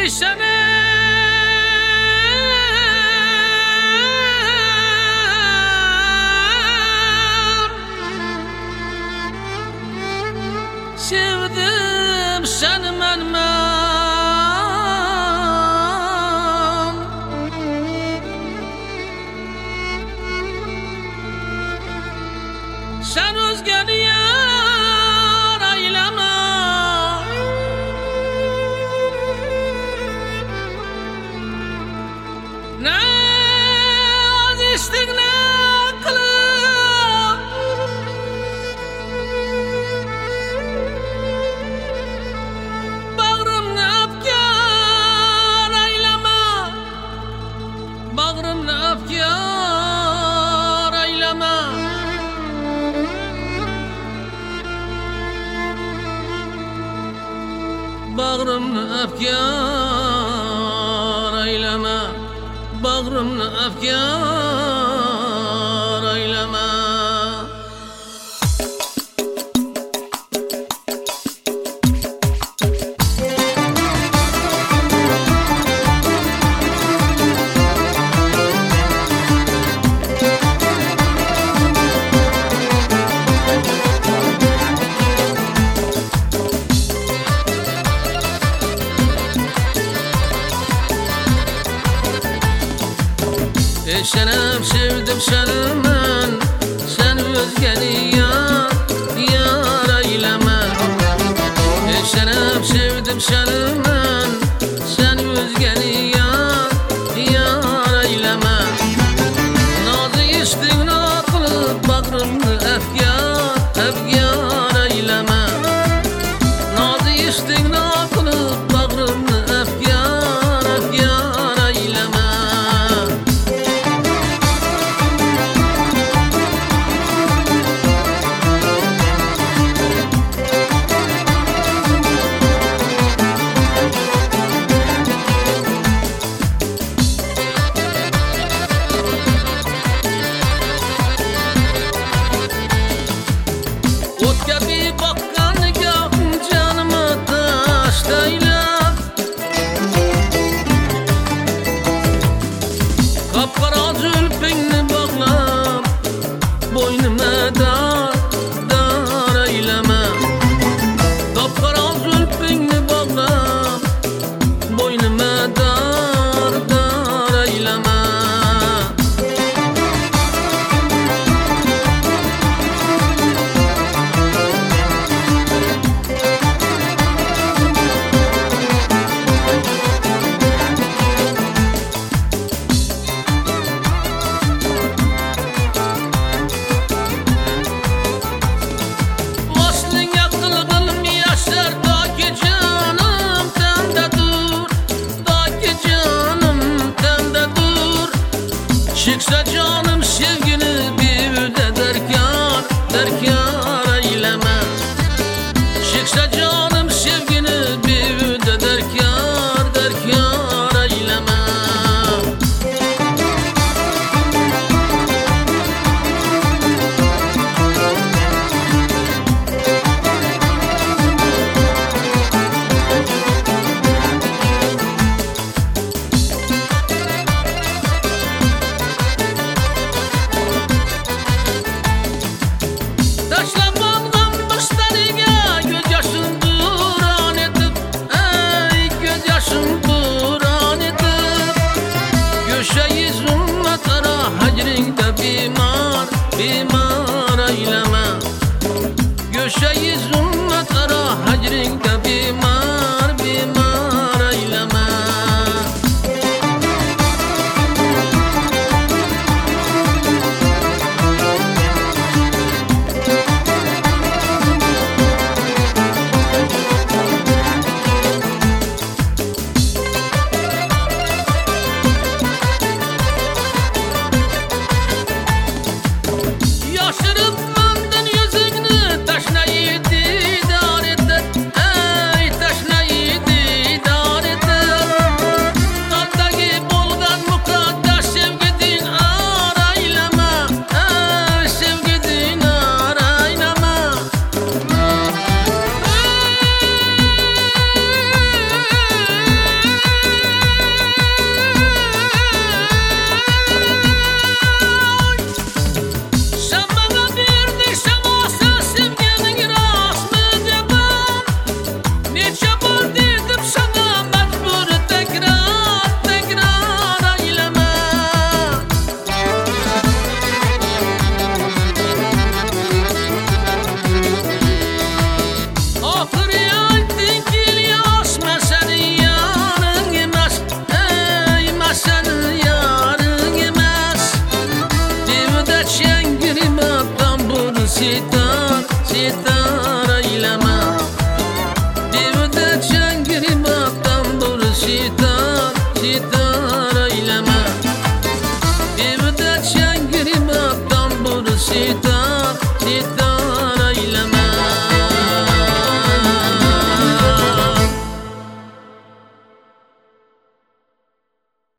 Sevdim seni men sen özgeni yar eyleme ne az istik ne kılıp bağrımni afkar eyleme bağrımni afkar eyleme bağrımni afkar eyleme bağrımni afkar eyleme Senem sevdim seni men sen özgeni yar eyleme senem sevdim seni men sen özgeni yar eyleme nazı istin akılıp bağrımni afkar eyleme nazı istin akılıp bağrımni afkar eyleme Kapkara zülfünni bağlap boynuma dar eyleme kapkara zülfünni bağlap boynuma dar eyleme Çıksa canım sevgini bir de derkar eyleme çıksa canım sevgini bir de derkar eyleme bimar eyleme Göşe yüzüme kara hacrinke bimar eyleme Yaşırıp